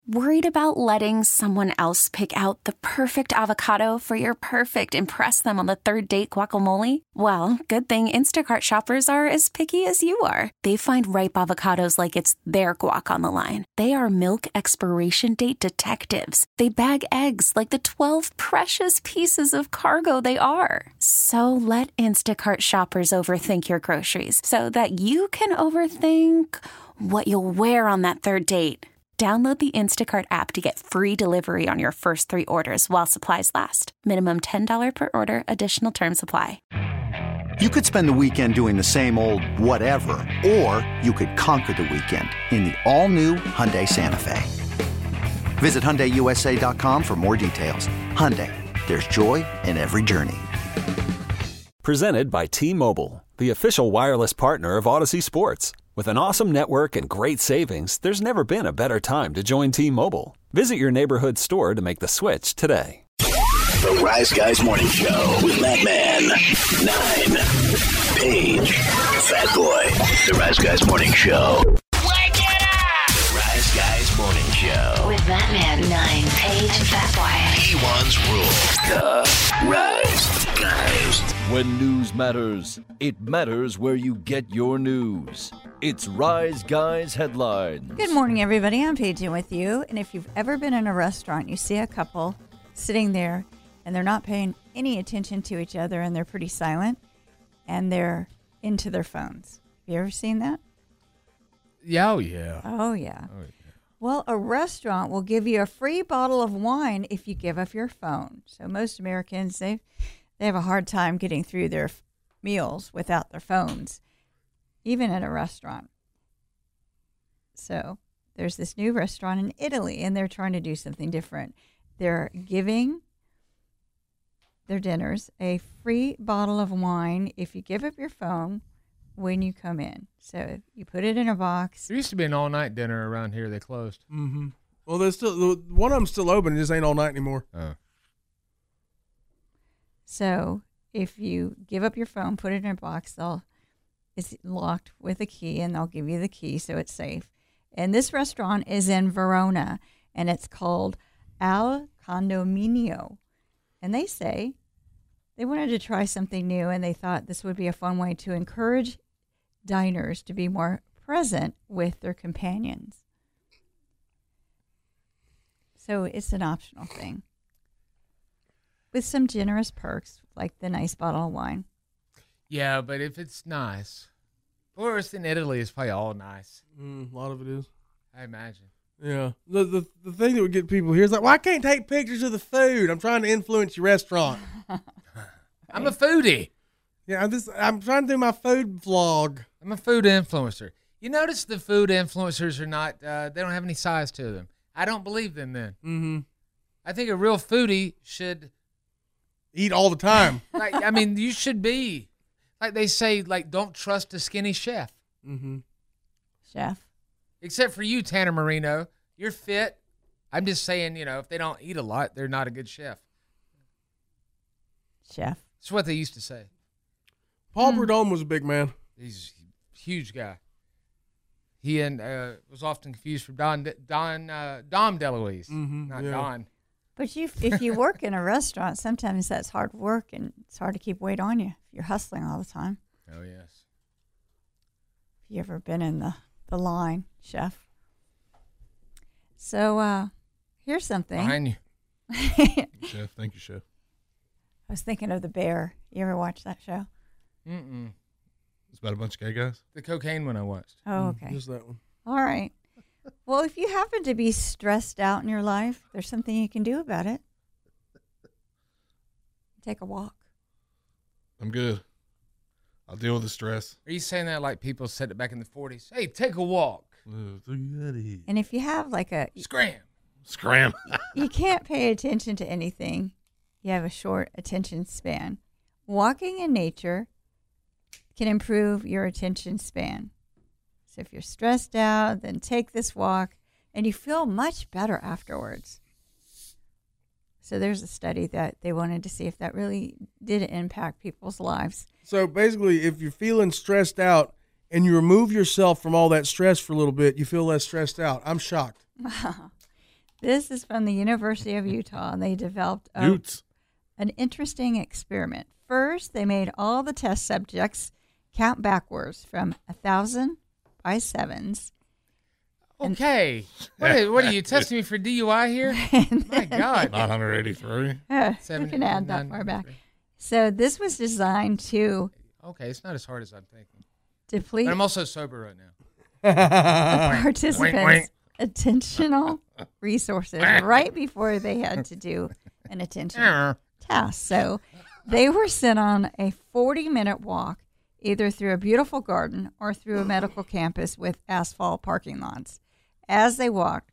Worried about letting someone else pick out the perfect avocado for your perfect impress them on the third date guacamole? Well, good thing Instacart shoppers are as picky as you are. They find ripe avocados like it's their guac on the line. They are milk expiration date detectives. They bag eggs like the 12 precious pieces of cargo they are. So let Instacart shoppers overthink your groceries so that you can overthink what you'll wear on that third date. Download the Instacart app to get free delivery on your first 3 orders while supplies last. Minimum $10 per order. Additional terms apply. You could spend the weekend doing the same old whatever, or you could conquer the weekend in the all-new Hyundai Santa Fe. Visit HyundaiUSA.com for more details. Hyundai, there's joy in every journey. Presented by T-Mobile, the official wireless partner of Odyssey Sports. With an awesome network and great savings, there's never been a better time to join T-Mobile. Visit your neighborhood store to make the switch today. The Rise Guys Morning Show with Matt Man, 9, Paige, Fat Boy. The Rise Guys Morning Show. Wake it up! The Rise Guys Morning Show. With Matt Man, 9, Paige, Fat Boy. He-One's Rule. The Rise Guys. When news matters, it matters where you get your news. It's Rise Guys Headlines. Good morning, everybody. I'm Paige with you. And if you've ever been in a restaurant, you see a couple sitting there and they're not paying any attention to each other and they're pretty silent and they're into their phones. Have you ever seen that? Yeah, oh, yeah. Oh, yeah. Well, a restaurant will give you a free bottle of wine if you give up your phone. So most Americans, they have a hard time getting through their meals without their phones, even at a restaurant. So there's this new restaurant in Italy, and they're trying to do something different. They're giving their dinners a free bottle of wine if you give up your phone when you come in. So you put it in a box. There used to be an all-night dinner around here. They closed. Mm-hmm. Well, there's still one of them's still open. It just ain't all night anymore. Oh. So if you give up your phone, put it in a box, it's locked with a key, and they'll give you the key so it's safe. And this restaurant is in Verona, and it's called Al Condominio. And they say they wanted to try something new, and they thought this would be a fun way to encourage diners to be more present with their companions. So it's an optional thing with some generous perks, like the nice bottle of wine. Yeah, but if it's nice, tourists in Italy is probably all nice. A lot of it is. I imagine. Yeah. The thing that would get people here is like, well, I can't take pictures of the food. I'm trying to influence your restaurant. I'm a foodie. Yeah, I'm trying to do my food vlog. I'm a food influencer. You notice the food influencers are not, they don't have any size to them. I don't believe them then. Mm-hmm. I think a real foodie should eat all the time. You should be. Like they say, don't trust a skinny chef. Mm-hmm. Chef. Except for you, Tanner Marino. You're fit. I'm just saying, if they don't eat a lot, they're not a good chef. Chef. That's what they used to say. Paul Prudhomme was a big man. He's a huge guy. He was often confused for Dom DeLuise, not Don. But if you work in a restaurant, sometimes that's hard work, and it's hard to keep weight on you if you're hustling all the time. Oh, yes. Have you ever been in the line, chef? So here's something. Behind you. Chef. Thank you, Chef. I was thinking of The Bear. You ever watch that show? Mm-mm. It's about a bunch of gay guys? The cocaine one I watched. Oh, okay. Just that one. All right. Well, if you happen to be stressed out in your life, there's something you can do about it. Take a walk. I'm good. I'll deal with the stress. Are you saying that like people said it back in the 40s? Hey, take a walk. And if you have Scram. You can't pay attention to anything. You have a short attention span. Walking in nature can improve your attention span. So if you're stressed out, then take this walk, and you feel much better afterwards. So there's a study that they wanted to see if that really did impact people's lives. So basically, if you're feeling stressed out and you remove yourself from all that stress for a little bit, you feel less stressed out. I'm shocked. This is from the University of Utah, and they developed an interesting experiment. First, they made all the test subjects count backwards from 1,000 by sevens. Okay. What are you testing me for DUI here? My God. 983. You can add that far back. So this was designed to... Okay, it's not as hard as I'm thinking. Deplete... But I'm also sober right now. The participants' attentional resources right before they had to do an attention task. So they were sent on a 40-minute walk, either through a beautiful garden or through a medical campus with asphalt parking lots. As they walked,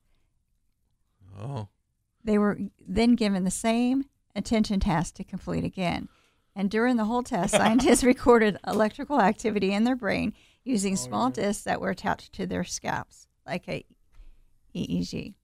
they were then given the same attention task to complete again. And during the whole test, scientists recorded electrical activity in their brain using small discs that were attached to their scalps, like a EEG.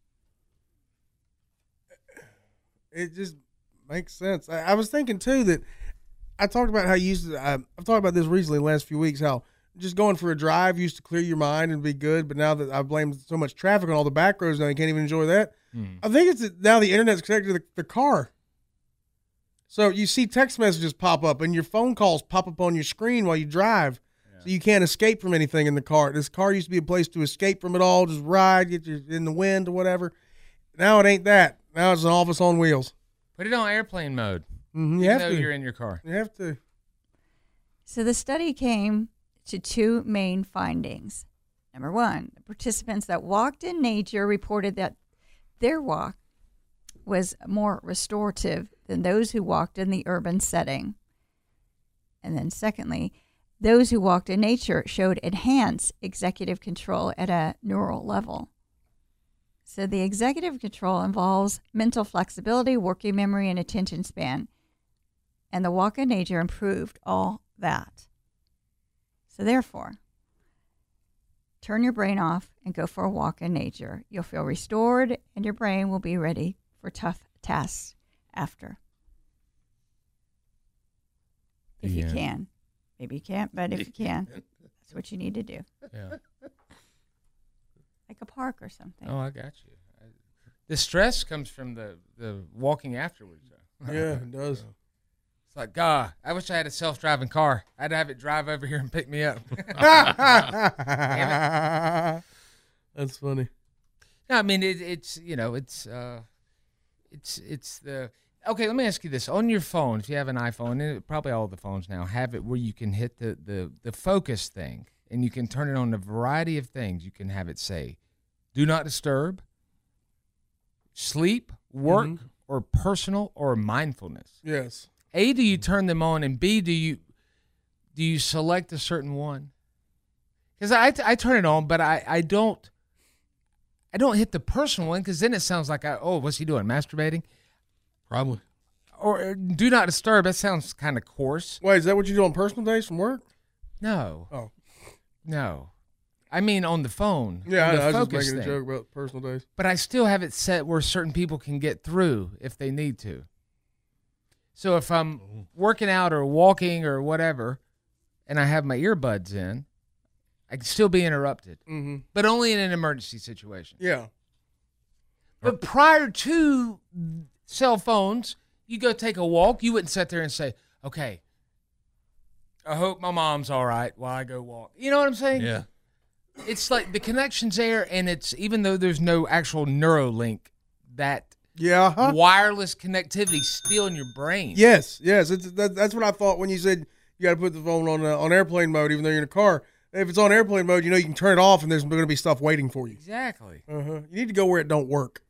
It just makes sense. I was thinking, too, that I talked about how I've talked about this recently in the last few weeks, how just going for a drive used to clear your mind and be good, but now that I blame so much traffic on all the back roads now, you can't even enjoy that. I think it's now the internet's connected to the car. So you see text messages pop up and your phone calls pop up on your screen while you drive. Yeah. So you can't escape from anything in the car. This car used to be a place to escape from it all, just ride, get you in the wind or whatever. Now it ain't that. Now it's an office on wheels. Put it on airplane mode. Mm-hmm. You have to. You're in your car. You have to. So the study came to two main findings. Number one, the participants that walked in nature reported that their walk was more restorative than those who walked in the urban setting. And then secondly, those who walked in nature showed enhanced executive control at a neural level. So the executive control involves mental flexibility, working memory, and attention span. And the walk in nature improved all that. So therefore, turn your brain off and go for a walk in nature. You'll feel restored, and your brain will be ready for tough tasks after. If you can. Maybe you can't, but if you can, that's what you need to do. Yeah. Like a park or something. Oh, I got you. The stress comes from the walking afterwards, though. Yeah, it does. It's like, God, I wish I had a self-driving car. I'd have it drive over here and pick me up. That's funny. No, I mean, it's the... Okay, let me ask you this. On your phone, if you have an iPhone, and probably all the phones now have it where you can hit the focus thing, and you can turn it on a variety of things. You can have it say, do not disturb, sleep, work, or personal, or mindfulness. Yes. A, do you turn them on, and B, do you select a certain one? Because I turn it on, but I don't hit the personal one, because then it sounds like, what's he doing, masturbating? Probably. Or do not disturb, that sounds kind of coarse. Wait, is that what you do on personal days from work? No. Oh. No. I mean on the phone. Yeah, the I was just focus making a thing. joke about personal days. But I still have it set where certain people can get through if they need to. So if I'm working out or walking or whatever, and I have my earbuds in, I can still be interrupted. Mm-hmm. But only in an emergency situation. Yeah. But prior to cell phones, you go take a walk, you wouldn't sit there and say, okay, I hope my mom's all right while I go walk. You know what I'm saying? Yeah. It's like the connection's there, and it's even though there's no actual Neuralink, that wireless connectivity still in your brain. Yes. That's what I thought when you said you got to put the phone on airplane mode, even though you're in a car. If it's on airplane mode, you can turn it off, and there's going to be stuff waiting for you. Exactly. You need to go where it don't work.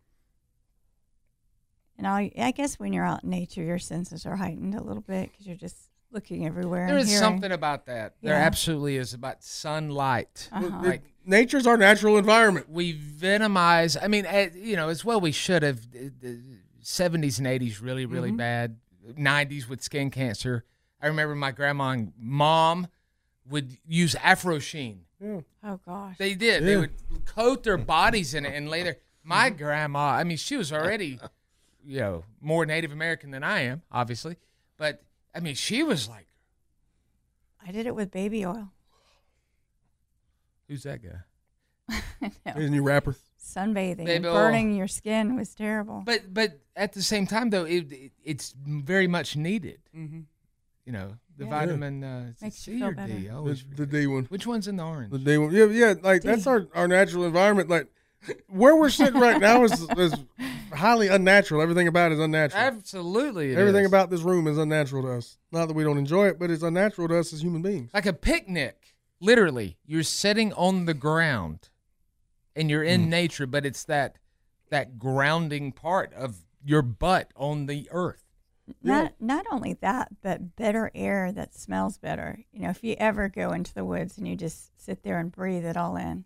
And I guess when you're out in nature, your senses are heightened a little bit because you're just looking everywhere. There and is hearing. something about that. Yeah. There absolutely is about sunlight. Uh-huh. Nature's our natural environment. We venomize. I mean, as well we should have. The 70s and 80s really, really bad. 90s with skin cancer. I remember my grandma and mom would use Afro Sheen. Yeah. Oh, gosh. They did. Yeah. They would coat their bodies in it and lay there. My grandma, I mean, she was already, more Native American than I am, obviously. But, I mean, she was like. I did it with baby oil. Who's that guy? He's a new rapper. sunbathing Baby, and burning your skin was terrible. But at the same time, though, it's very much needed. Mm-hmm. You know, the Yeah. vitamin Makes C you feel or better. D. I The, always the forget. D one. Which one's in the orange? The D one. Yeah, like that's our natural environment. Like where we're sitting right now is highly unnatural. Everything about it is unnatural. Absolutely, Everything about this room is unnatural to us. Not that we don't enjoy it, but it's unnatural to us as human beings. Like a picnic. Literally, you're sitting on the ground, and you're in nature, but it's that grounding part of your butt on the earth. Not only that, but better air that smells better. You know, if you ever go into the woods and you just sit there and breathe it all in,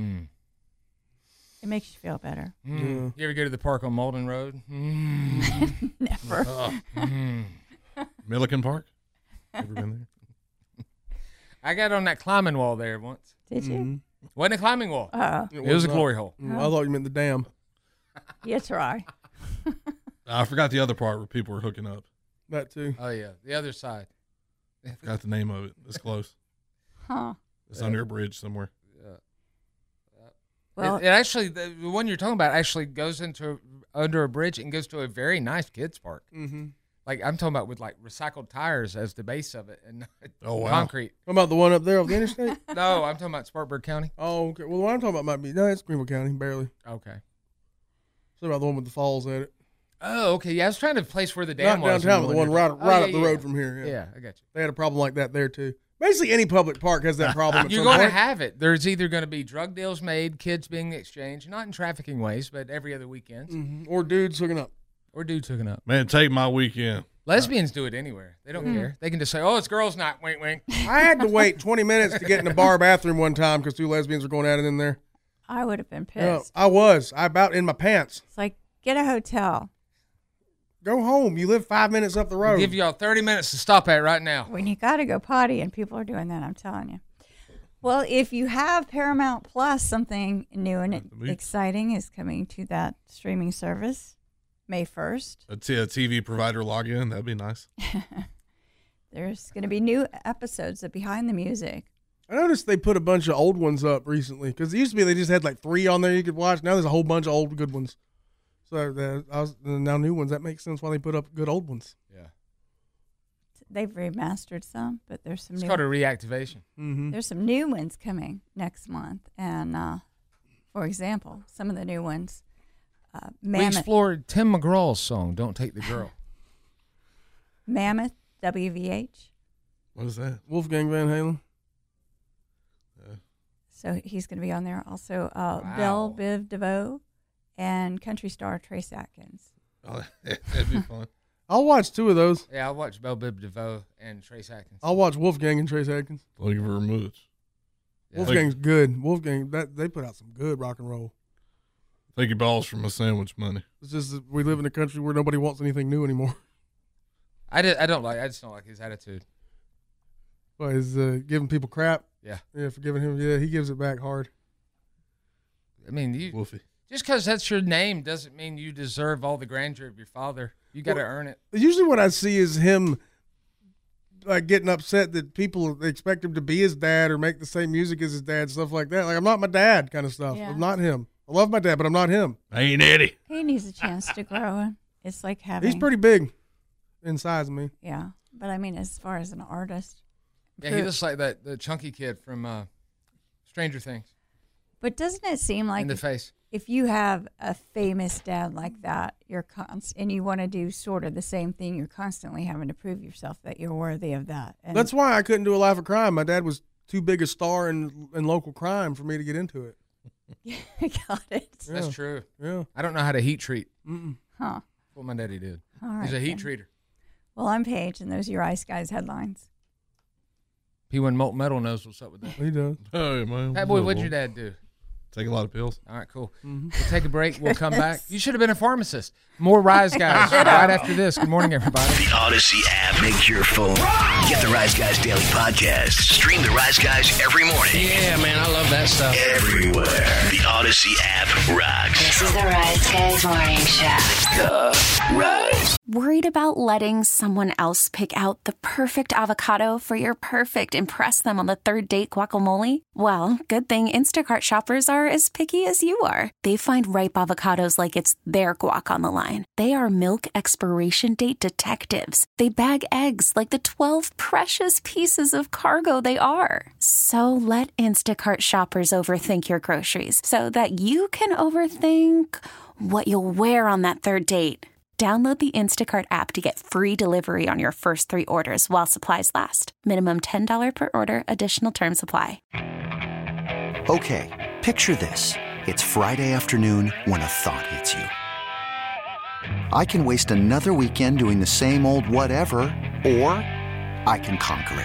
it makes you feel better. You ever go to the park on Malden Road? Never. Milliken Park? Ever been there? I got on that climbing wall there once. Did you? Mm-hmm. Wasn't a climbing wall. Uh-oh. It was a glory hole. I thought you meant the dam. You try. I forgot the other part where people were hooking up. That too. Oh, yeah. The other side. Forgot the name of it. It's close. Huh. It's under a bridge somewhere. Well, It actually, the one you're talking about actually goes under a bridge and goes to a very nice kids park. Mm-hmm. Like, I'm talking about with like recycled tires as the base of it and Oh, wow. concrete. What about the one up there off the interstate? No, I'm talking about Spartanburg County. Oh, okay. Well, the one I'm talking about might be it's Greenville County, barely. Okay. So about the one with the falls at it. Oh, okay. Yeah, I was trying to place where the dam Not was. downtown, but the one right yeah, up the yeah. road from here. Yeah, I got you. They had a problem like that there too. Basically, any public park has that problem. At You're some going to point. have it. There's either going to be drug deals made, kids being exchanged, not in trafficking ways, but every other weekend. Mhm. Or dudes hooking up. Or dudes hooking up. Man, take my weekend. Lesbians do it anywhere. They don't care. They can just say, oh, it's girls' night. Wink, wink. I had to wait 20 minutes to get in the bar bathroom one time because 2 lesbians were going at it in there. I would have been Yeah, pissed. I was. I about in my pants. It's like, get a hotel. Go home. You live 5 minutes up the road. Give y'all 30 minutes to stop at right now. When you got to go potty and people are doing that, I'm telling you. Well, if you have Paramount Plus, something new and exciting is coming to that streaming service May 1st. A TV provider login, that'd be nice. There's going to be new episodes of Behind the Music. I noticed they put a bunch of old ones up recently because it used to be they just had like 3 on there you could watch. Now there's a whole bunch of old good ones. So now new ones. That makes sense why they put up good old ones. Yeah. They've remastered some, but there's some It's new. called a reactivation. Mm-hmm. There's some new ones coming next month, and for example, some of the new ones. We Mammoth, explored Tim McGraw's song, Don't Take the Girl. Mammoth, WVH. What is that? Wolfgang Van Halen. So he's going to be on there. Also, Belle Biv DeVoe and country star Trace Atkins. Oh, that'd be fun. I'll watch 2 of those. Yeah, I watched Belle Biv DeVoe and Trace Atkins. I'll watch Wolfgang and Trace Atkins. Looking for removes. Yeah. Wolfgang's good. Wolfgang, they put out some good rock and roll. Thank you, balls, for my sandwich money. It's just that we live in a country where nobody wants anything new anymore. I just don't like his attitude. Well, he's giving people crap. Yeah. Yeah, for giving him. Yeah, he gives it back hard. I mean, you Wolfie. just because that's your name doesn't mean you deserve all the grandeur of your father. You got to earn it. Usually what I see is him like getting upset that people expect him to be his dad or make the same music as his dad, stuff like that. Like, I'm not my dad kind of stuff. Yeah. I'm not him. I love my dad, but I'm not him. I ain't Eddie. He needs a chance to grow. It's like having. He's pretty big in size of me. Yeah, but I mean, as far as an artist. Yeah, he looks like the chunky kid from Stranger Things But doesn't it seem like in the face. if you have a famous dad like that, and you want to do sort of the same thing, you're constantly having to prove yourself that you're worthy of that. And That's why I couldn't do a Life of Crime. My dad was too big a star in local crime for me to get into it. got it. That's true. Yeah. I don't know how to heat treat. Huh. That's what my daddy did. All right. He's a heat then. treater. Well, I'm Paige, and those are your Ice Guys headlines. P1 Molten Metal knows what's up with that. He does. Oh, man. Pat boy, what'd your dad do? Take a lot of pills. All right, cool. We'll take a break. We'll come back. You should have been a pharmacist. More Rise Guys right after this. Good morning, everybody. The Odyssey app makes your phone. Get the Rise Guys Daily Podcast. Stream the Rise Guys every morning. Yeah, man, I love that stuff. Everywhere. The Odyssey app rocks. This is the Rise Guys Morning Show. The Rise. Worried about letting someone else pick out the perfect avocado for your perfect impress them on the third date guacamole? Well, good thing Instacart shoppers are are as picky as you are. They find ripe avocados like it's their guac on the line. They are milk expiration date detectives. They bag eggs like the 12 precious pieces of cargo they are. So let Instacart shoppers overthink your groceries so that you can overthink what you'll wear on that third date. Download the Instacart app to get free delivery on your first 3 orders while supplies last. Minimum $10 per order. Additional terms apply. Okay, picture this. It's Friday afternoon when a thought hits you. I can waste another weekend doing the same old whatever, or I can conquer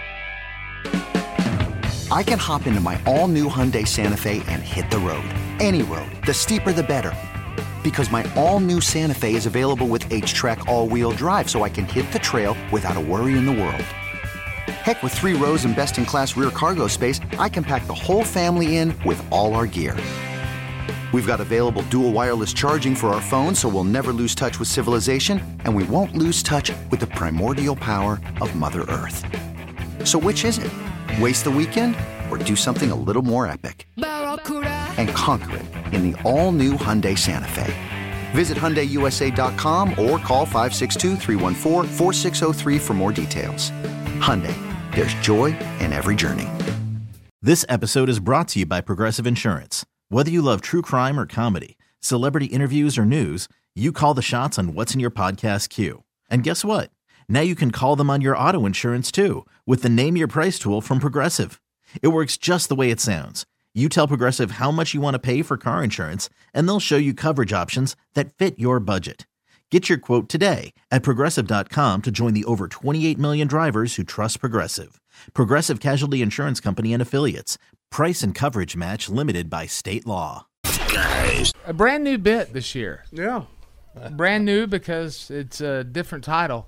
it. I can hop into my all-new Hyundai Santa Fe and hit the road. Any road. The steeper, the better. Because my all-new Santa Fe is available with H-Track all-wheel drive, so I can hit the trail without a worry in the world. Heck, with 3 rows and best-in-class rear cargo space, I can pack the whole family in with all our gear. We've got available dual wireless charging for our phones, so we'll never lose touch with civilization, and we won't lose touch with the primordial power of Mother Earth. So which is it? Waste the weekend or do something a little more epic? And conquer it in the all-new Hyundai Santa Fe. Visit HyundaiUSA.com or call 562-314-4603 for more details. Hyundai, there's joy in every journey. This episode is brought to you by Progressive Insurance. Whether you love true crime or comedy, celebrity interviews or news, you call the shots on what's in your podcast queue. And guess what? Now you can call them on your auto insurance too with the Name Your Price tool from Progressive. It works just the way it sounds. You tell Progressive how much you want to pay for car insurance, and they'll show you coverage options that fit your budget. Get your quote today at Progressive.com to join the over 28 million drivers who trust Progressive. Progressive Casualty Insurance Company and Affiliates. Price and coverage match limited by state law. Guys. A brand new bit this year. Yeah. Brand new because it's a different title.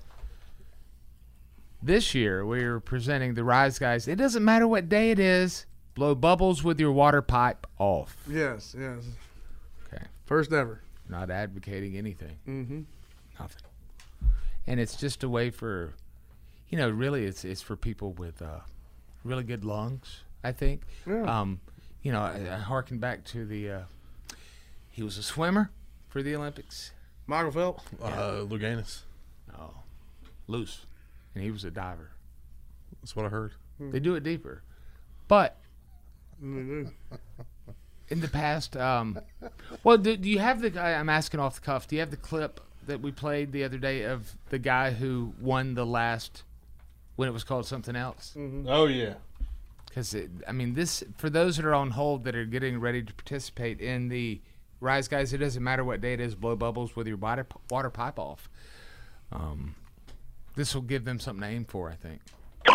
This year, we're presenting the Rise Guys. It doesn't matter what day it is. Blow bubbles with your water pipe off. Yes. Okay. First ever. Not advocating anything. Mm-hmm. Nothing. And it's just a way for, really it's for people with really good lungs, I think. Yeah. I harken back to he was a swimmer for the Olympics. Michael Phelps? Luganis. No. Loose. And he was a diver. That's what I heard. They do it deeper. But Mm-hmm. in the past, do you have the guy, I'm asking off the cuff, do you have the clip that we played the other day of the guy who won the last, when it was called something else? Mm-hmm. Oh, yeah. Because, this, for those that are on hold that are getting ready to participate in the Rise Guys, it doesn't matter what day it is, blow bubbles with your water pipe off. This will give them something to aim for, I think.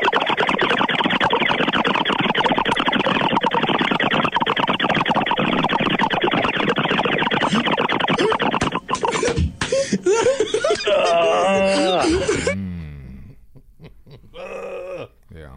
Yeah.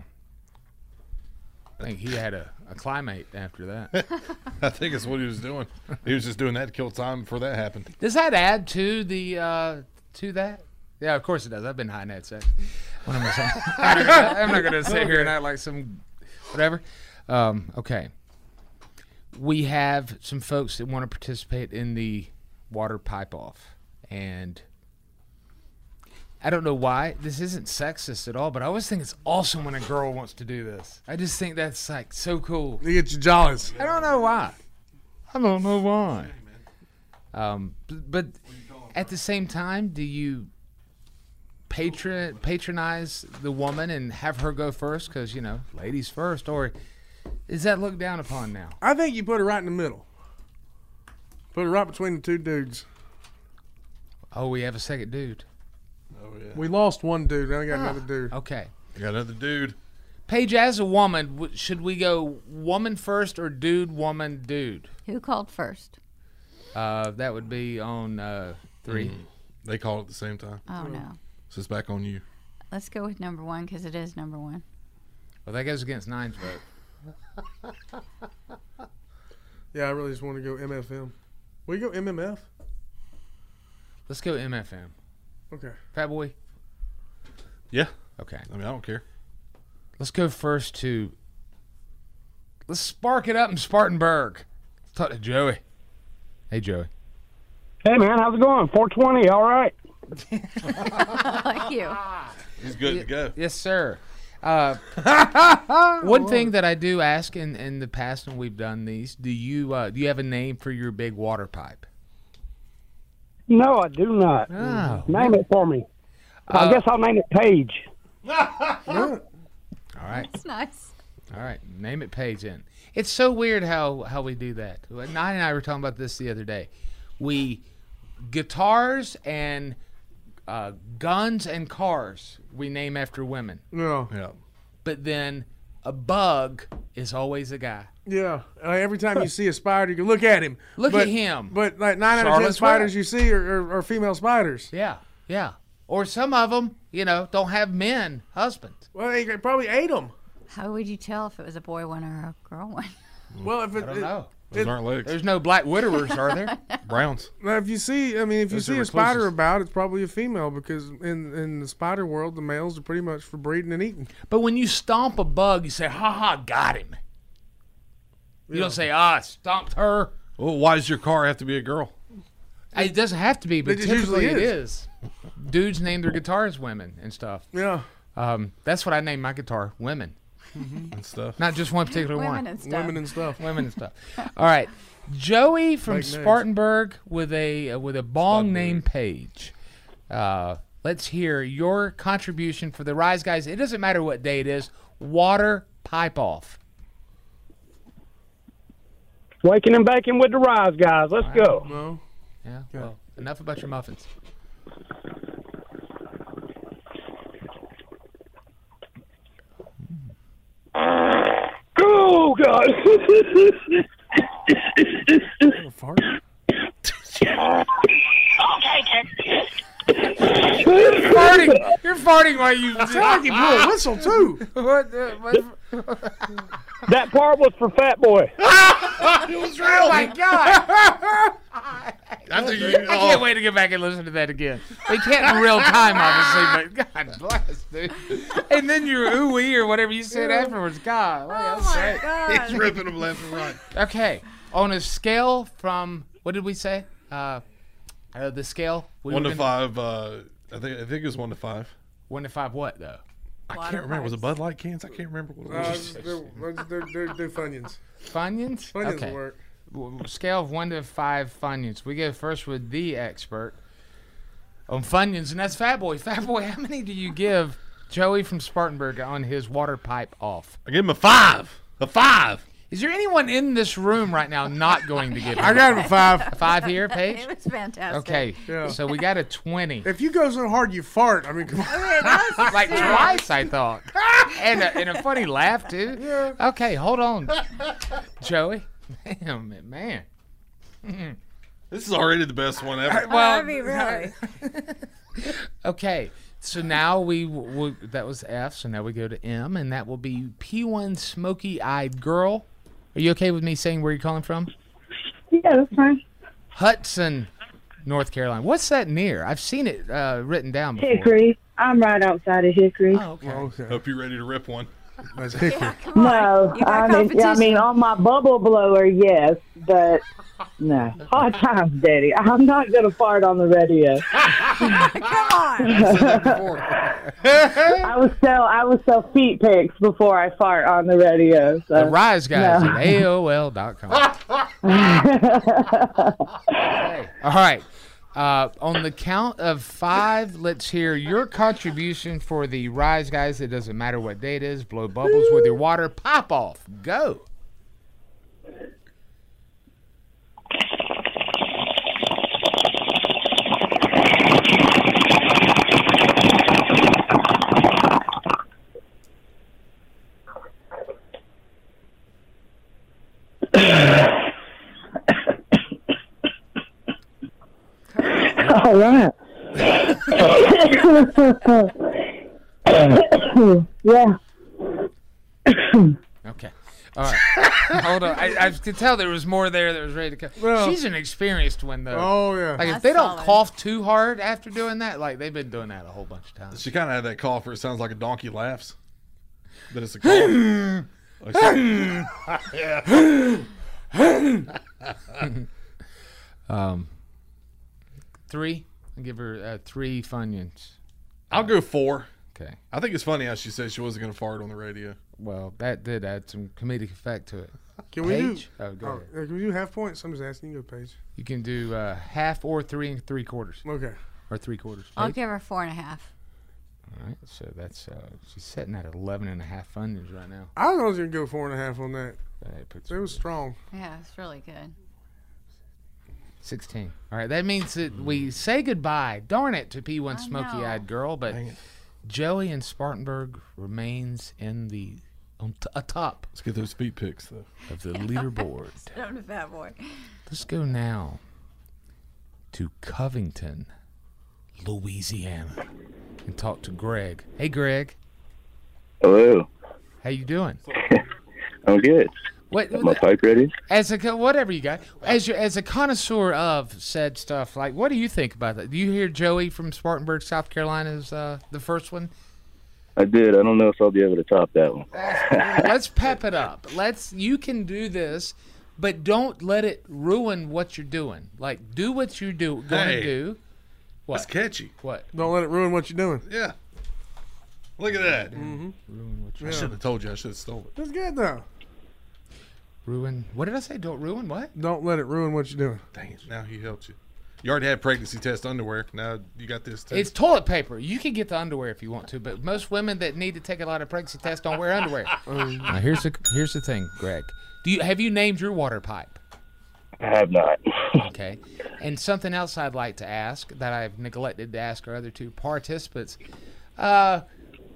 I think he had a climate after that. I think it's what he was doing. He was just doing that to kill time before that happened. Does that add to the to that? Yeah, of course it does. I've been high net sex. What am I saying? I'm not gonna sit here and act like some whatever. Okay. We have some folks that want to participate in the water pipe off, and I don't know why. This isn't sexist at all, but I always think it's awesome when a girl wants to do this. I just think that's like so cool. You get your jollies. I don't know why. But at the same time, do you patronize the woman and have her go first? Because, ladies first. Or is that looked down upon now? I think you put her right in the middle. Put her right between the two dudes. Oh, we have a second dude. Oh, yeah. We lost one dude. Now we got another dude. Okay. We got another dude. Paige, as a woman, should we go woman first or dude, woman, dude? Who called first? That would be on 3. They call it at the same time. Oh, no. So it's back on you. Let's go with number 1 because it is number 1. Well, that goes against 9's vote. Yeah, I really just want to go MFM. Will you go MMF? Let's go MFM. Okay. Fat Boy? Yeah. Okay. I don't care. Let's go first to... Let's spark it up in Spartanburg. Talk to Joey. Hey, Joey. Hey, man, how's it going? 420, all right? Thank you. He's good to go. Yes, sir. One thing that I do ask in the past when we've done these, do you have a name for your big water pipe? No, I do not. Oh. Name it for me. I guess I'll name it Paige. All right. That's nice. All right. Name it Paige in. It's so weird how we do that. Nine and I were talking about this the other day. Guitars and guns and cars we name after women. Yeah. But then a bug is always a guy. Yeah. Every time you see a spider, you can look at him. Look at him. But like 9 out of 10 Charlotte's spiders Web. you see are female spiders. Yeah. Or some of them, don't have men, husbands. Well, they probably ate them. How would you tell if it was a boy one or a girl one? Well, if I don't know. Those aren't legs. There's no black widowers, are there? Browns. Now, if you see a spider about, it's probably a female because in the spider world, the males are pretty much for breeding and eating. But when you stomp a bug, you say, "Ha, got him." You don't say, stomped her. Well, why does your car have to be a girl? It doesn't have to be, but It just typically usually it is. Dudes name their guitars women and stuff. Yeah. That's what I named my guitar, women. And stuff. Not just one particular Women one. and stuff. Women and stuff. Women and stuff. All right. Joey from Fake names. Spartanburg with a bong named Paige. Let's hear your contribution for the Rise Guys. It doesn't matter what day it is. Water pipe off. Waking and baking with the Rise Guys. Let's go. No. Yeah. Well, enough about your muffins. Oh, God. You're farting while you. Sound like you blew a whistle too. That part was for Fat Boy. Oh my God! I think I can't wait to get back and listen to that again. We can't in real time, obviously, but God bless, dude. And then your ooh-wee or whatever you said afterwards. God, that's great. God. He's ripping them left and right. Okay, on a scale from what did we say? The scale 1 to 5. I think it was 1 to 5. 1 to 5. What though? I can't remember. Was it Bud Light cans? I can't remember what it was. They're Funyuns. Funyuns. Funyuns Okay. will work. Scale of 1 to 5 Funyuns. We go first with the expert on Funyuns, and that's Fat Boy. Fat Boy, how many do you give Joey from Spartanburg on his water pipe off? I give him a 5. A 5. Is there anyone in this room right now not going to give him I got him a 5. a 5 here, Paige? It was fantastic. Okay, Yeah. so we got a 20. If you go so hard you fart, I mean, come on. Like twice, I thought. And a funny laugh, too. Yeah. Okay, hold on. Joey. Damn it, man. This is already the best one ever. Well, I mean, really. okay. So now we that was F, so now we go to M, and that will be P1 Smoky-Eyed Girl. Are you okay with me saying where you're calling from? Yeah, that's fine. Hudson, North Carolina. What's that near? I've seen it written down before. Hickory. I'm right outside of Hickory. Oh, okay. Okay. Hope you're ready to rip one. That's Hickory. Yeah, come on. No, You got I mean competition. on my bubble blower, yes, but no. Hard times, Daddy. I'm not gonna fart on the radio. Come on. I was sell feet pics before I fart on the radio. So. The Rise Guys No. at AOL.com. Okay. All right. On the count of 5, let's hear your contribution for the Rise Guys. It doesn't matter what day it is. Blow bubbles with your water. Pop off. Go. All right. Yeah. Okay. All right. Hold on. I could tell there was more there that was ready to come. Well- She's an experienced one, though. Oh, yeah. Like, if That's they don't solid. cough too hard after doing that, like, they've been doing that a whole bunch of times. She kind of had that cough where it sounds like a donkey laughs. But it's a cough. Like 3. I'll give her 3 Funyuns. I'll go 4. Okay. I think it's funny how she said she wasn't going to fart on the radio. Well, that did add some comedic effect to it. Can we do? Oh, go ahead. Can we do half points? I'm just asking you, Paige. You can do half or 3 3/4. Okay. Or 3/4. I'll give her 4.5. All right. So that's she's sitting at 11.5 Funyuns right now. I was going to go 4.5 on that. It was strong. Yeah, it's really good. 16. All right. That means that we say goodbye. Darn it, to P1 Smoky-Eyed Girl, but Joey in Spartanburg remains in the atop. Let's get those feet pics though of the leaderboard. I'm a fat boy. Let's go now to Covington, Louisiana, and talk to Greg. Hey, Greg. Hello. How you doing? I'm good. What? My pipe ready? Whatever you got. As a connoisseur of said stuff, like, what do you think about that? Do you hear Joey from Spartanburg, South Carolina, is the first one? I did. I don't know if I'll be able to top that one. Let's pep it up. You can do this, but don't let it ruin what you're doing. Like, do what you're going to do. What? That's catchy. What? Don't let it ruin what you're doing. Yeah. Look at that. Mm-hmm. Ruin what I should have told you. I should have stolen it. That's good, though. Ruin. What did I say? Don't ruin what? Don't let it ruin what you're doing. Dang it. Now he helped you. You already had pregnancy test underwear. Now you got this too. It's toilet paper. You can get the underwear if you want to, but most women that need to take a lot of pregnancy tests don't wear underwear. Now here's the thing, Greg. Have you named your water pipe? I have not. Okay. And something else I'd like to ask that I've neglected to ask our other 2 participants. I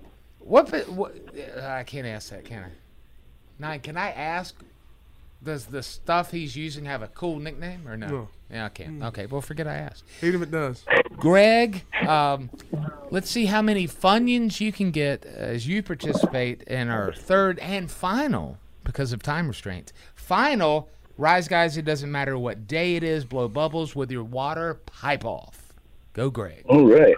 can't ask that, can I? 9, can I ask, does the stuff he's using have a cool nickname or no? No. Yeah, I can't. Okay, well, forget I asked. Even if it does. Greg, let's see how many Funyuns you can get as you participate in our 3rd and final, because of time restraints. Final, Rise Guys, it doesn't matter what day it is, blow bubbles with your water pipe off. Go, Greg. All right.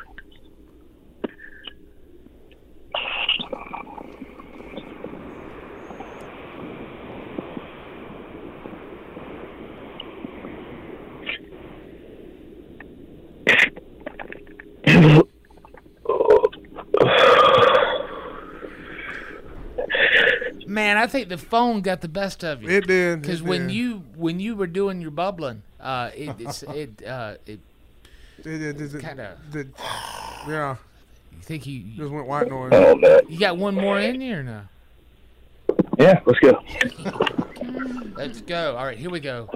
Man, I think the phone got the best of you. It did. Because when you were doing your bubbling, it kind of. Yeah. You think you just went white noise? Oh man. You got one more in you or no? Yeah, let's go. Let's go. All right, here we go.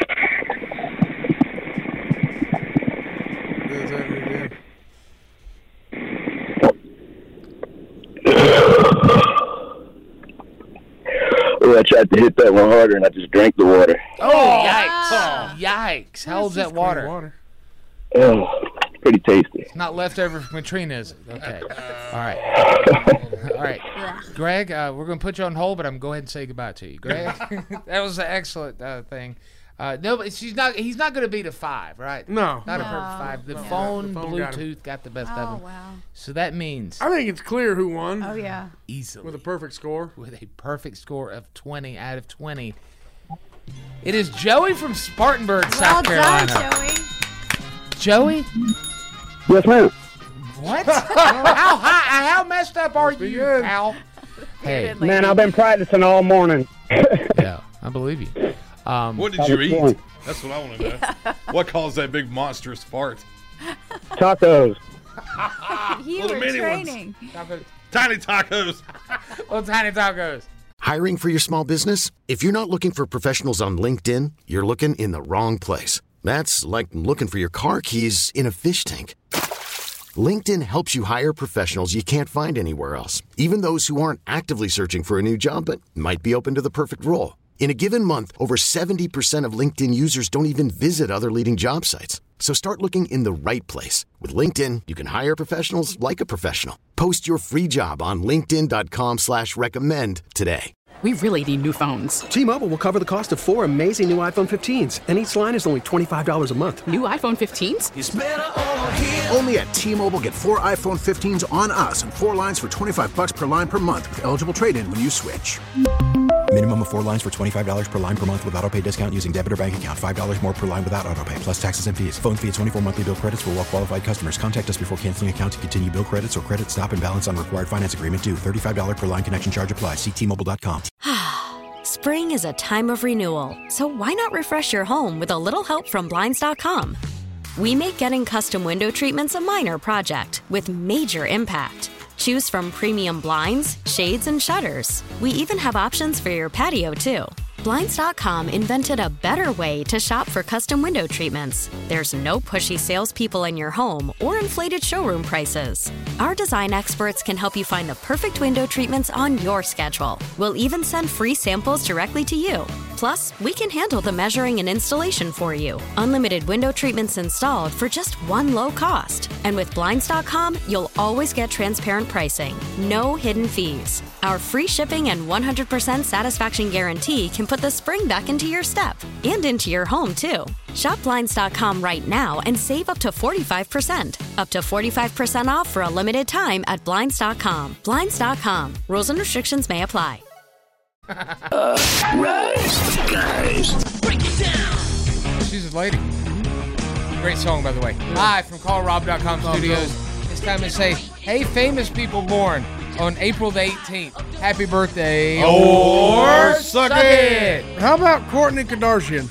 Oh, I tried to hit that one harder, and I just drank the water. Oh, yikes. Yikes. How old's that water? Oh, pretty tasty. It's not left over from Katrina, is it? Okay. All right. All right. Greg, we're going to put you on hold, but I'm going to go ahead and say goodbye to you. Greg, that was an excellent thing. No, but he's not going to beat a 5, right? No. Not a perfect 5. The phone Bluetooth got the best of him. Oh, wow. So that means... I think it's clear who won. Oh, yeah. Easily. With a perfect score. With a perfect score of 20 out of 20. It is Joey from Spartanburg, South Carolina. Well done, Joey? Joey. Yes, ma'am. What? How messed up are you, pal? Hey. Man, I've been practicing all morning. Yeah, I believe you. What did you eat? That's what I want to know. What caused that big monstrous fart? Tacos. You Little were mini training. Tiny tacos. Little tiny tacos. Hiring for your small business? If you're not looking for professionals on LinkedIn, you're looking in the wrong place. That's like looking for your car keys in a fish tank. LinkedIn helps you hire professionals you can't find anywhere else, even those who aren't actively searching for a new job but might be open to the perfect role. In a given month, over 70% of LinkedIn users don't even visit other leading job sites. So start looking in the right place. With LinkedIn, you can hire professionals like a professional. Post your free job on linkedin.com/recommend today. We really need new phones. T-Mobile will cover the cost of 4 amazing new iPhone 15s, and each line is only $25 a month. New iPhone 15s? It's better over here. Only at T-Mobile, get 4 iPhone 15s on us and 4 lines for $25 per line per month with eligible trade-in when you switch. Minimum of 4 lines for $25 per line per month with autopay discount using debit or bank account. $5 more per line without autopay, plus taxes and fees. Phone fee at 24 monthly bill credits for well qualified customers. Contact us before canceling account to continue bill credits or credit stop and balance on required finance agreement due. $35 per line connection charge applies. See T-Mobile.com. Spring is a time of renewal, so why not refresh your home with a little help from Blinds.com? We make getting custom window treatments a minor project with major impact. Choose from premium blinds, shades, and shutters. We even have options for your patio, too. Blinds.com invented a better way to shop for custom window treatments. There's no pushy salespeople in your home or inflated showroom prices. Our design experts can help you find the perfect window treatments on your schedule. We'll even send free samples directly to you. Plus, we can handle the measuring and installation for you. Unlimited window treatments installed for just one low cost. And with Blinds.com, you'll always get transparent pricing. No hidden fees. Our free shipping and 100% satisfaction guarantee can put the spring back into your step and into your home, too. Shop Blinds.com right now and save up to 45%. Up to 45% off for a limited time at Blinds.com. Blinds.com. Rules and restrictions may apply. Rise, guys. Break it down. She's a lady. Great song, by the way. Live from CallRob.com studios. It's time to say, hey, famous people born on April the 18th. Happy birthday. Or suck it. How about Kourtney Kardashian?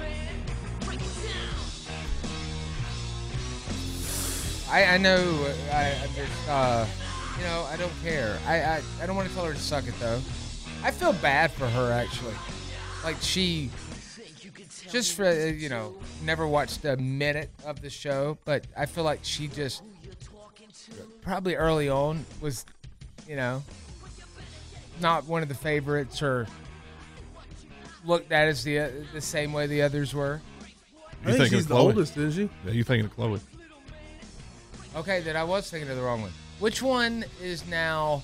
I know. I just, you know, I don't care. I don't want to tell her to suck it, though. I feel bad for her, actually. Like, she, just for, you know, never watched a minute of the show, but I feel like she just, probably early on, was, you know, not one of the favorites or looked at as the same way the others were. I think she's the oldest, isn't she? Yeah, you're thinking of Chloe. Okay, then I was thinking of the wrong one. Which one is now...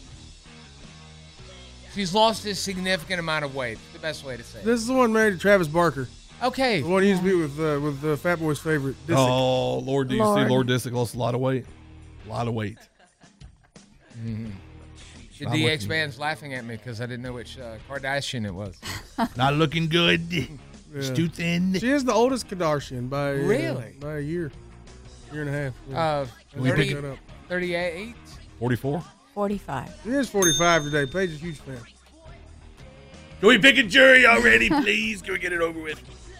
She's lost a significant amount of weight. The best way to say it. This is the one married to Travis Barker. Okay. The one he used to be with Fat Boy's favorite, Disick. Oh, Lord, do you see Lord Disick lost a lot of weight? A lot of weight. Mm-hmm. The DX band's laughing at me because I didn't know which Kardashian it was. Not looking good. Yeah. It's too thin. She is the oldest Kardashian by Really? A year and a half. Yeah. 38? 44? 45. He is 45 today. Paige is a huge fan. Can we pick a jury already, please? Can we get it over with?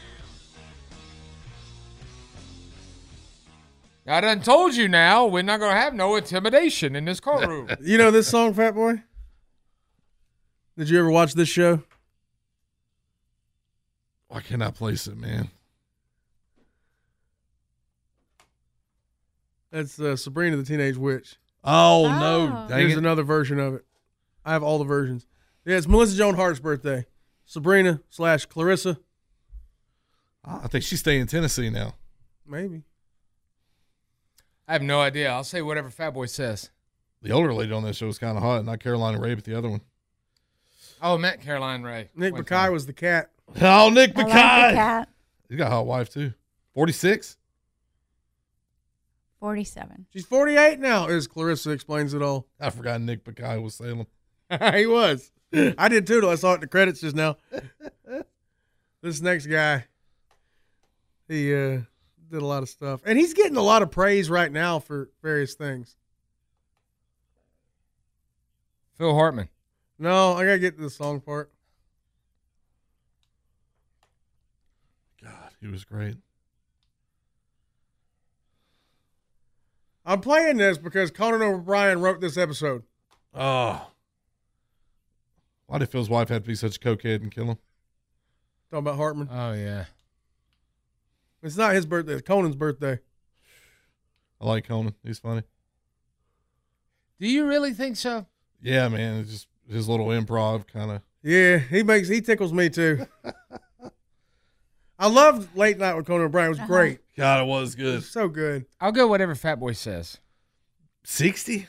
I done told you now, we're not going to have no intimidation in this courtroom. You know this song, Fat Boy? Did you ever watch this show? Why can't I place it, man? That's Sabrina the Teenage Witch. Oh, no. Dang Here's it. another version of it. I have all the versions. Yeah, it's Melissa Joan Hart's birthday. Sabrina / Clarissa. I think she's staying in Tennessee now. Maybe. I have no idea. I'll say whatever Fat Boy says. The older lady on that show was kind of hot. Not Carolina Ray, but the other one. Oh, Matt Caroline Ray. Nick Mackay was the cat. Oh, Nick I Mackay. like the cat. He's got a hot wife, too. 46? 47. She's 48 now, as Clarissa explains it all. I forgot Nick Mackay was Salem. He was. I did too till I saw it in the credits just now. This next guy, he did a lot of stuff. And he's getting a lot of praise right now for various things. Phil Hartman. No, I got to get to the song part. God, he was great. I'm playing this because Conan O'Brien wrote this episode. Oh. Why did Phil's wife have to be such a cokehead and kill him? Talking about Hartman. Oh, yeah. It's not his birthday. It's Conan's birthday. I like Conan. He's funny. Do you really think so? Yeah, man. It's just his little improv kind of. Yeah, he tickles me too. I loved Late Night with Conan O'Brien. It was great. God, it was good. It was so good. I'll go whatever Fat Boy says. 60?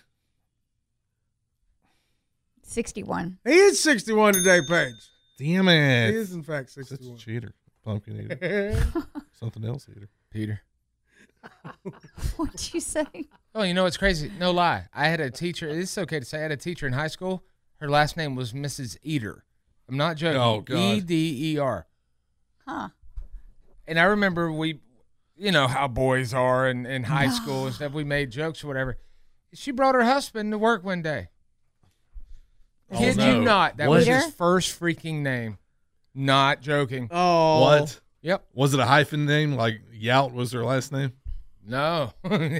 61. He is 61 today, Paige. Damn it. He is, in fact, 61. Such a cheater. Pumpkin eater. Something else eater. Peter. What'd you say? Oh, you know what's crazy? No lie. I had a teacher. It's okay to say I had a teacher in high school. Her last name was Mrs. Eater. I'm not joking. Oh, God. Eder. Huh. And I remember you know how boys are in high school and stuff. We made jokes or whatever. She brought her husband to work one day. Kid you not. That was his first freaking name. Not joking. Oh. What? Yep. Was it a hyphen name? Like Yout was her last name? No. Dude,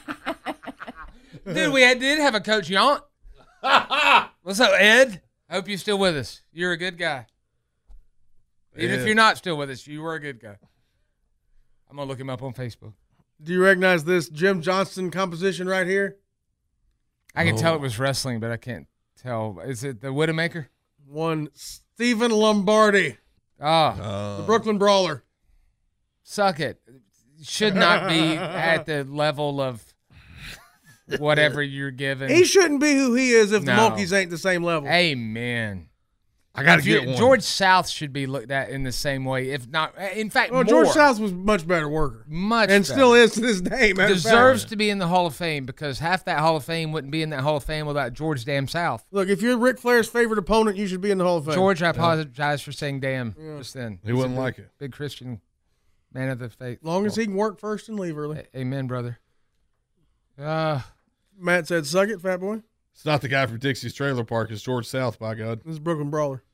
we did have a Coach Yount. What's up, Ed? I hope you're still with us. You're a good guy. Even if you're not still with us, you were a good guy. I'm going to look him up on Facebook. Do you recognize this Jim Johnston composition right here? I can tell it was wrestling, but I can't tell. Is it the Widowmaker? One Stephen Lombardi. Oh. The Brooklyn Brawler. Suck it. Should not be at the level of whatever you're given. He shouldn't be who he is if the No. Monkeys ain't the same level. Amen. I got to get one. George South should be looked at in the same way, if not, in fact, Well, more. George South was a much better worker. Much and better. still is to this day. Matter of Deserves fact. to be in the Hall of Fame because half that Hall of Fame wouldn't be in that Hall of Fame without George Damn South. Look, if you're Ric Flair's favorite opponent, you should be in the Hall of Fame. George, I apologize for saying damn just then. He wouldn't like it. Big Christian man of the faith. As long as he can work first and leave early. Amen, brother. Matt said, suck it, fat boy. It's not the guy from Dixie's Trailer Park. It's George South, by God. This is Brooklyn Brawler.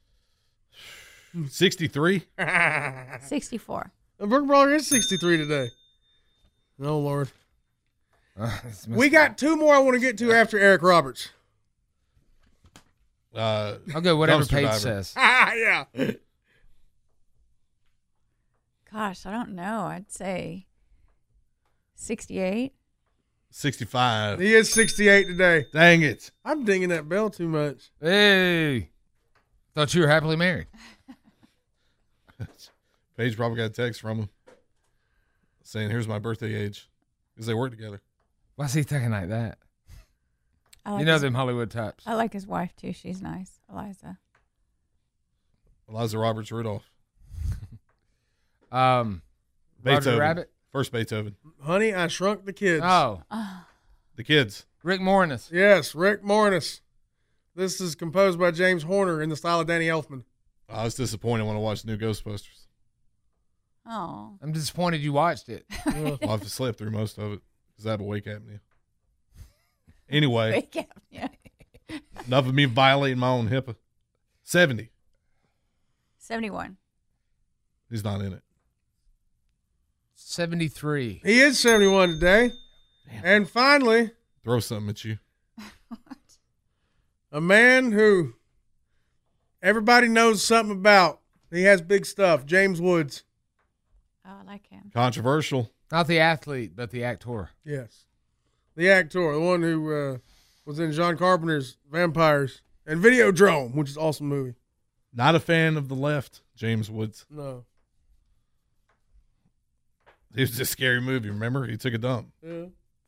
63? 64. The Brooklyn Brawler is 63 today. Oh, Lord. We got two more I want to get to after Eric Roberts. I'll go whatever Dumpster Paige diver. says. Yeah. Gosh, I don't know. I'd say 68. 65. He is 68 today. Dang it. I'm dinging that bell too much. Hey. Thought you were happily married. Paige probably got a text from him saying, here's my birthday age. Because they work together. Why's he thinking like that? I like You know his- them Hollywood types. I like his wife, too. She's nice. Eliza. Eliza Roberts Rudolph. Roger Beethoven. Rabbit. First Beethoven. Honey, I Shrunk the Kids. Oh. The Kids. Rick Moranis. Yes, Rick Moranis. This is composed by James Horner in the style of Danny Elfman. I was disappointed when I watched the new Ghostbusters. Oh. I'm disappointed you watched it. Well, I have to sleep through most of it because I have a wake apnea. Anyway, Wake up. Yeah. enough of me violating my own HIPAA. 70. 71. He's not in it. 73. He is 71 today. And finally, Throw something at you. a man who everybody knows something about. He has big stuff. James Woods. Oh, I like him. Controversial. Not the athlete, but the actor. Yes. The actor, the one who was in John Carpenter's Vampires and Videodrome, which is an awesome movie. Not a fan of the left, James Woods. No. It was a scary movie, remember? He took a dump. Yeah.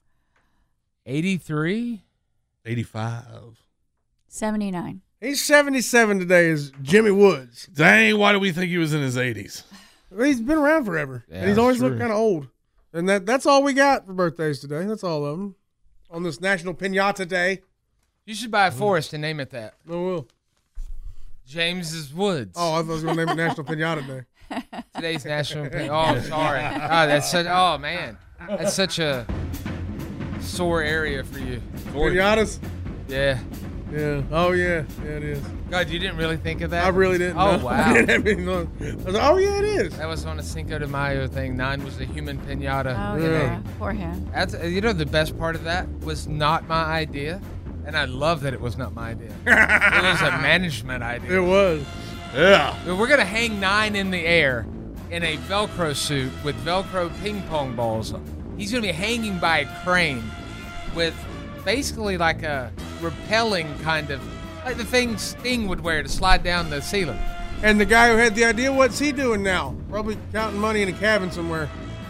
83? 85. 79. He's 77 today is Jimmy Woods. Dang, why do we think he was in his 80s? Well, he's been around forever. Yeah, and he's always true. looked kind of old. And that's all we got for birthdays today. That's all of them. On this National Pinata Day. You should buy a forest and name it that. I will. James's Woods. Oh, I thought I was going to name it National Pinata Day. Today's National Oh, sorry. Oh, man. That's such a sore area for you. Pinatas? Yeah. Yeah. Oh, yeah. Yeah, it is. God, you didn't really think of that? I really didn't. Oh, know. wow. I didn't have any- I was like, oh, yeah, it is. That was on a Cinco de Mayo thing. 9 was a human pinata. Oh, yeah. Poor him. That's, the best part of that was not my idea, and I love that it was not my idea. It was a management idea. It was. Yeah. We're going to hang 9 in the air in a Velcro suit with Velcro ping pong balls. He's going to be hanging by a crane with basically like a repelling kind of, like the thing Sting would wear to slide down the ceiling. And the guy who had the idea, what's he doing now? Probably counting money in a cabin somewhere.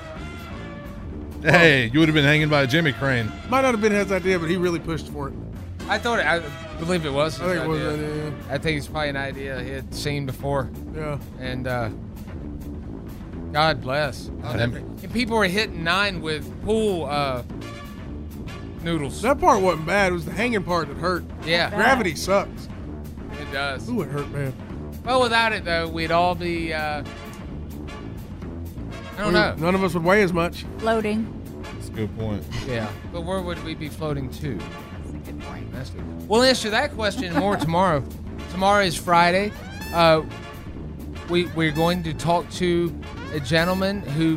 Hey, you would have been hanging by a Jimmy Crane. Might not have been his idea, but he really pushed for it. I believe it was his I think it was idea. an idea, yeah. I think it's probably an idea he had seen before. Yeah. And God bless. And people were hitting 9 with pool noodles. That part wasn't bad. It was the hanging part that hurt. Yeah. Gravity sucks. It does. Ooh, it hurt, man. Well, without it, though, we'd all be, I don't know. None of us would weigh as much. Floating. That's a good point. Yeah, but where would we be floating to? That's a good point. That's good. We'll answer that question and more tomorrow. Tomorrow is Friday. We're going to talk to a gentleman who,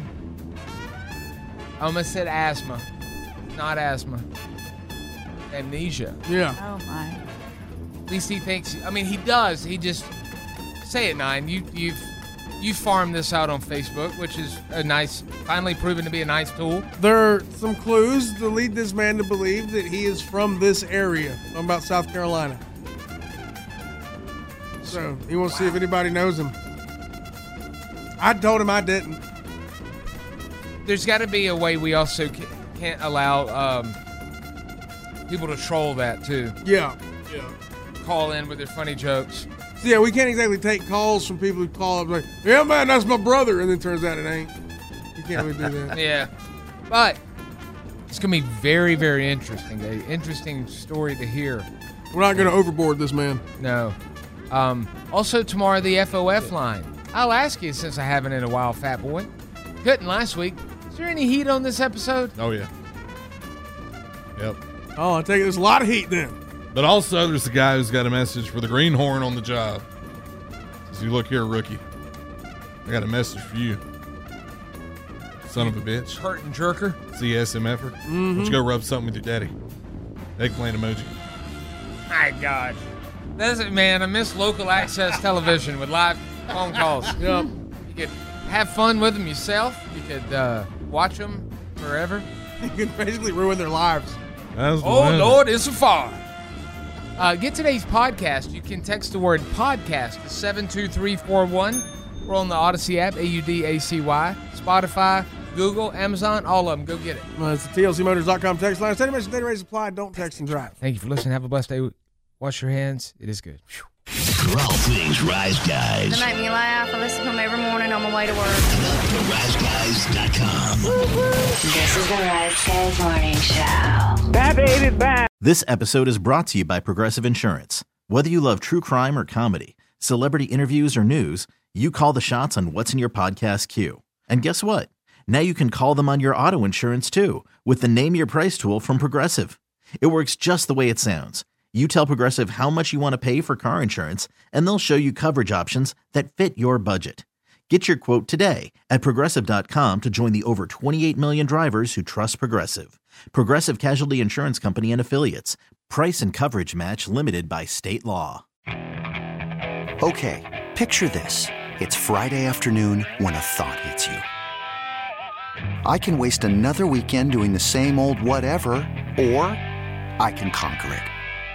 I almost said asthma. Not asthma. Amnesia. Yeah. Oh, my. At least he thinks. I mean, he does. He just say it, Nine. You farmed this out on Facebook, which is a nice, finally proven to be a nice tool. There are some clues to lead this man to believe that he is from this area. I'm about South Carolina. So he wants to see if anybody knows him. I told him I didn't. There's got to be a way we also can't allow people to troll that too. Yeah. Call in with their funny jokes. So yeah, we can't exactly take calls from people who call up like, yeah, man, that's my brother. And then turns out it ain't. You can't really do that. Yeah. But it's going to be very, very interesting. An interesting story to hear. We're not going to overboard this man. No. Also tomorrow, the FOF line. I'll ask you since I haven't in a while, Fat Boy. Couldn't last week. Is there any heat on this episode? Oh, yeah. Yep. Oh, I take it there's a lot of heat then. But also, there's a guy who's got a message for the greenhorn on the job. Says, you look here, rookie. I got a message for you. Son of a bitch. Curtain jerker. CSMFer. Why don't you go rub something with your daddy? Eggplant emoji. My God. That's it, man. I miss local access television with live phone calls. Yep. You could have fun with them yourself. You could watch them forever. You could basically ruin their lives. Oh, Lord, it's a far. Get today's podcast. You can text the word podcast to 72341. We're on the Odyssey app, AUDACY, Spotify, Google, Amazon, all of them. Go get it. It's the TLCmotors.com text line. Steady message, data rates apply. Don't text and drive. Thank you for listening. Have a blessed day. Wash your hands. It is good. For all things Rise Guys, They make me laugh. I listen to them every morning on my way to work. to RiseGuys.com. This is the Rise Guys Morning Show. That baby's back. This episode is brought to you by Progressive Insurance. Whether you love true crime or comedy, celebrity interviews or news, you call the shots on what's in your podcast queue. And guess what? Now you can call them on your auto insurance too with the Name Your Price tool from Progressive. It works just the way it sounds. You tell Progressive how much you want to pay for car insurance, and they'll show you coverage options that fit your budget. Get your quote today at Progressive.com to join the over 28 million drivers who trust Progressive. Progressive Casualty Insurance Company and Affiliates. Price and coverage match limited by state law. Okay, picture this. It's Friday afternoon when a thought hits you. I can waste another weekend doing the same old whatever, or I can conquer it.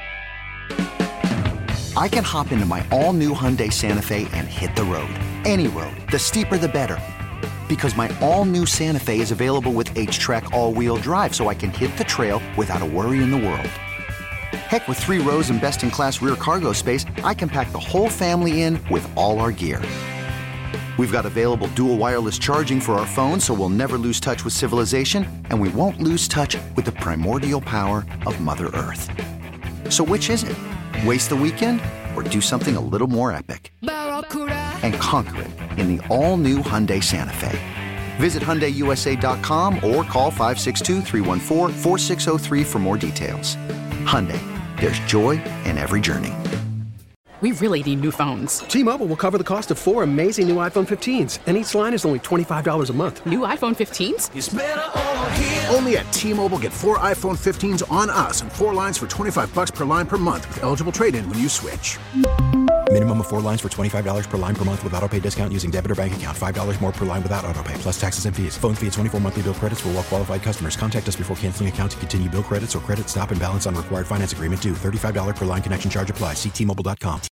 I can hop into my all-new Hyundai Santa Fe and hit the road. Any road. The steeper, the better. Because my all-new Santa Fe is available with H-Track all-wheel drive, so I can hit the trail without a worry in the world. Heck, with 3 rows and best-in-class rear cargo space, I can pack the whole family in with all our gear. We've got available dual wireless charging for our phones, so we'll never lose touch with civilization, and we won't lose touch with the primordial power of Mother Earth. So which is it? Waste the weekend or do something a little more epic? And conquer it in the all-new Hyundai Santa Fe. Visit HyundaiUSA.com or call 562-314-4603 for more details. Hyundai, there's joy in every journey. We really need new phones. T-Mobile will cover the cost of 4 amazing new iPhone 15s, and each line is only $25 a month. New iPhone 15s? It's better over here. Only at T-Mobile, get 4 iPhone 15s on us and 4 lines for $25 per line per month with eligible trade-in when you switch. Minimum of 4 lines for $25 per line per month with autopay discount using debit or bank account. $5 more per line without autopay, plus taxes and fees. Phone fee at 24 monthly bill credits for well-qualified customers. Contact us before canceling account to continue bill credits or credit stop and balance on required finance agreement due. $35 per line connection charge applies. See T-Mobile.com.